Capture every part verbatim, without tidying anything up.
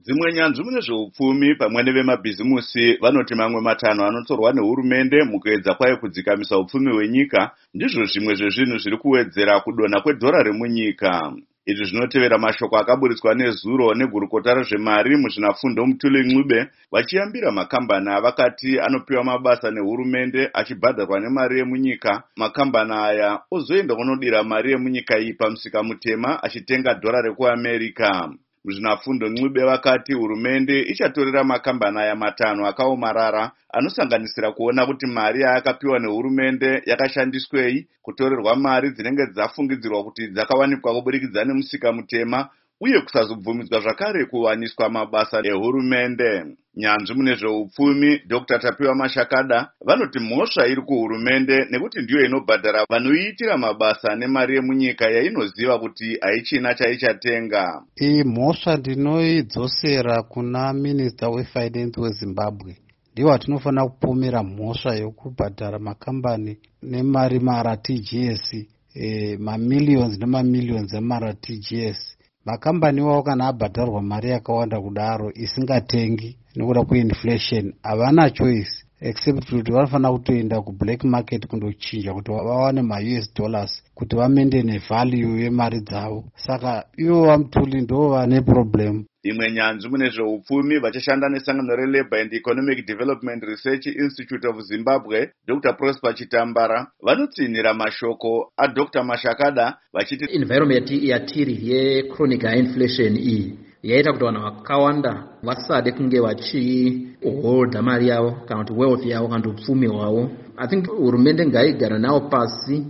Dzimwe nyanzvi mune zveupfumi pamwe nevemabhizimusi vanoti mamwe matanho anotorwa nehurumende mukuedza kwayo kudzikamisa upfumi hwenyika ndizvo zvimwe zvezvinhu zviri kuwedzera kudonha kwedhora remunyika. Izvi zvinotevera mashoko akaburitswa nezuro negurukota rezvemari muzvinafundo Mutuli Ncube vachiyambira makambani avakati anopiwa mabasa nehurumende achibhadharwa nemari yemunyika. Makambani aya ozoenda kunodira mari yemunyika iyi pamusika mutema achitenga dhora rekuAmerika. Muzvinafundo Ncube vakati hurumende ichatorera makambani aya matanho akaomarara anosanganisira kuona kuti mari yaakapiwa nehurumende yakashandiswei, kutorerwa mari dzinenge dzafungidzirwa kuti dzakawanikwa kuburikidza nemusika mutema, uye kusazobvumidzwa zvakare kuwaniswa mabasa ehurumende. Nyanzvi mune zveupfumi Doctor Tapiwa Mashakada vanoti mhosva iri kuhurumende nekuti ndiyo inobhadhara vanoiitira mabasa nemari yemunyika yainoziva kuti haichina chaichatenga. Iyi mhosva ndinoidzosera kuna Minister weFinance weZimbabwe. Ndiwo atinofanira kupomera mhosva yokubhadhara makambani nemari mara T G S, eh, mamillions nemamillions emara T G S. Makambani wao kana abhadharwa mari yakawanda kudaro isingatengi nekuda kweinflation havana choice except kuti vanofanira kutoenda kublack market kundochinja kuti vawane ma-U S dollars kuti vamendene value yemari dzavo. Saka ivo vaMutuli ndo vane problem. Imwe nyanzvi mune zveupfumi vachishanda nesangano reLabour and Economic Development Research Institute of Zimbabwe Doctor Prosper Chitambara vanotsinhira mashoko aDoctor Mashakada vachiti environment yatiri yechronic high inflation iyi yaita kuti vanhu vakawanda vasade kunge vachiholda mari yavo kana kuti wealth yavo kana kuti upfumi hwavo. I think hurumende ngaigara nawo pasi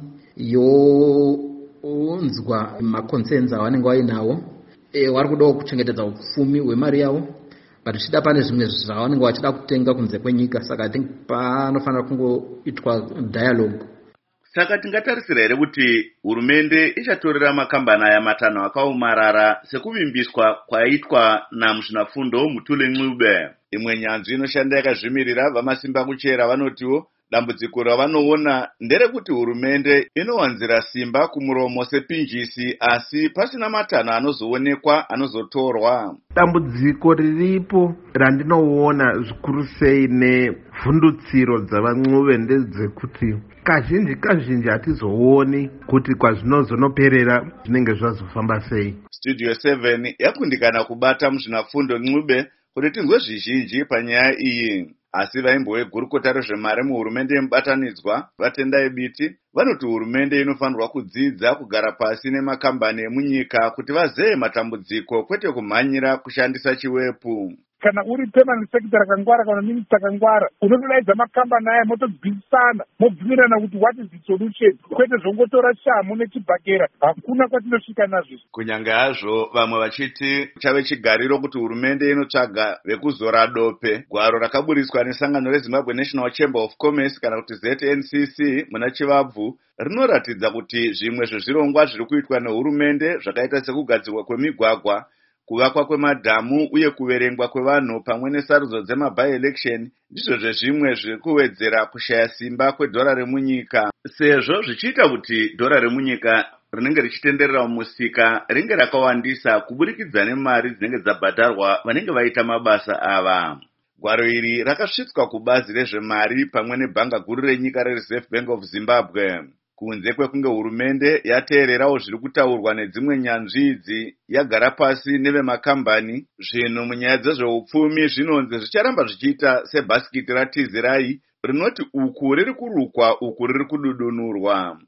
younzwa maconcerns avanenge vainawo. E, vari kudawo kuchengetedza upfumi hwemari yavo, but zvichida pane zvimwe zvavanenge vachida kutenga kunze kwenyika. Saka I think panofanira kungoitwa dialogue. Saka tingatarisira here kuti hurumende ichatorera makambani aya matanho akaomarara sekuvimbiswa kwaitwa namuzvinafundo Mutuli Ncube. Imwe nyanzvi inoshanda yakazvimirira vamasimba kuchera vanotiwo dambudziko ravanoona nderekuti hurumende inowanzira simba kumuromo sepinjisi asi pasina matanho anozoonekwa anozotorwa. Dambudziko riripo randinoona zvikuru sei nevhundutsiro dzavaNcube ndedzekuti kazhinji kazhinji hatizooni kuti kwazvinozonoperera zvinenge zvazofamba sei. Studio seven yakundikana kubata muzvinafundo Ncube kuti tinzwe zvizhinji panyaya iyi. Asi vaimbo vegurukota rezvemari muhurumende yemubatanidzwa vatendai biti vanoti hurumende inofanirwa kudzidza kugara pasi nemakambani emunyika kuti vazeye matambudziko kwete kumhanyira kushandisa chiwepu. Kana uri permanent secretary akangwara kana minister akangwara unotodaidza makambani aya motobvisana mobvumirana kuti what is the solution kwete zvongotora shamu nechibhakera hakuna kwatinosvika nazvo. Kunyange hazvo vamwe vachiti chave chigariro kuti hurumende inotsvaga vekuzora dope. Gwaro rakaburiswa nesangano reZimbabwe National Chamber of Commerce kana kuti Z N C C muna chivabvu rinoratidza kuti zvimwe zvezvirongwa zviri kuitwa nehurumende zvakaita sekugadzirwa kwemigwagwa, kuvakwa kwemadhamu uye kuverengwa kwevanhu pamwe nesarudzo dzema-by-election ndizvo zvezvimwe zviri kuwedzera kushaya simba kwedhora remunyika, sezvo zvichiita kuti dhora remunyika rinenge richitenderera mumusika ringe rakawandisa kuburikidza nemari dzinenge dzabhadharwa vanenge vaita mabasa ava. Gwaro iri rakasvitswa kubazi rezvemari pamwe nebhanga guru renyika reReserve Bank of Zimbabwe. Kunze kwekunge hurumende yateererawo zviri kutaurwa nedzimwe nyanzvi idzi yagara pasi nevemakambani, zvinhu munyaya dzezveupfumi zvinonzi zvicharamba zvichiita sebhasikiti ratizirai rinoti uku riri kurukwa uku riri kududunurwa.